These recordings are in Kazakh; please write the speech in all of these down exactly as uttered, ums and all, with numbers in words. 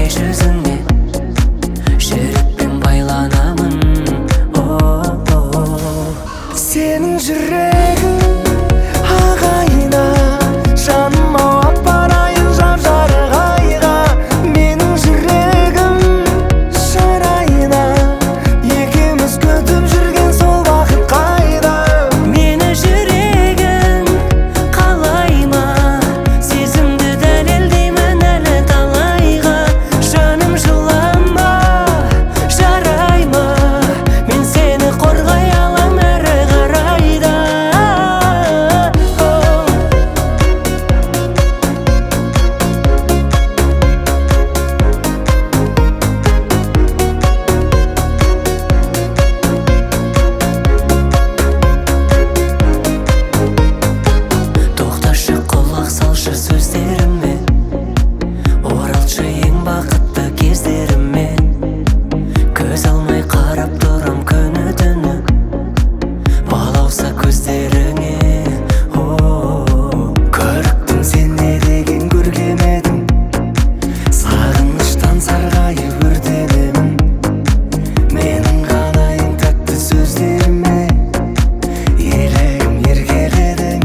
жүзіңе жүрекпен байланамын. Сенің жүрегің ағайына, жаным ауап барайын жап-жарық айға. Менің жүрегім шарайына, екеуміз күтіп жүрген сол бақыт қайда? Мені жүрегің қалай ма, сезімді дәлелдеймін әлі талайға. Жаным жылама, жарай ма, мен сені қорғай алам әрі қарайда. Тоқташы, құлақ салшы сөздеріме, оралшы ең бақытты кездеріме. Көз алмай қарап тұрам күні түні, балауса көздеріңе. Көріктің сен не деген көркем едің, сағыныштан сарғайып өртенемін. Менің ғанайын тәтті сөздеріме, елегім еркеледің.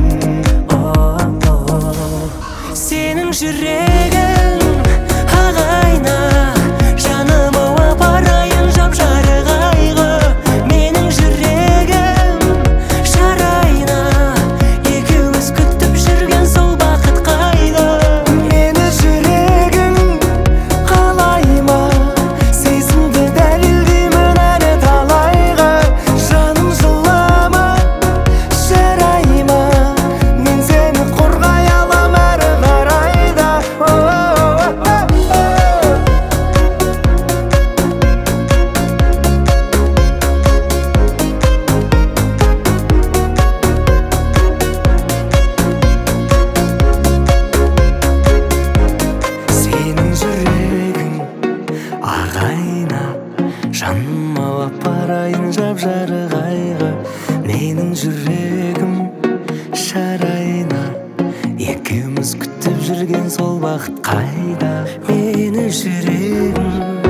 Сенің жүрегің ағайна, жаным ауа барайын жап-жарық айға. Менің жүрегім шарайна, екеуміз күтіп жүрген сол бақыт қайда? Мені жүрегің қалай ма, сезімді дәлелдеймін әлі талайға. Жаным жылама, жарай ма, мен сені қорғай алам әрі қарайда. Сенің жүрегің ағайна, жаным ауап барайын жап-жарық айға. Менің жүрегім шарайна, екеуміз күтіп жүрген сол бақыт қайда? Мені жүрегім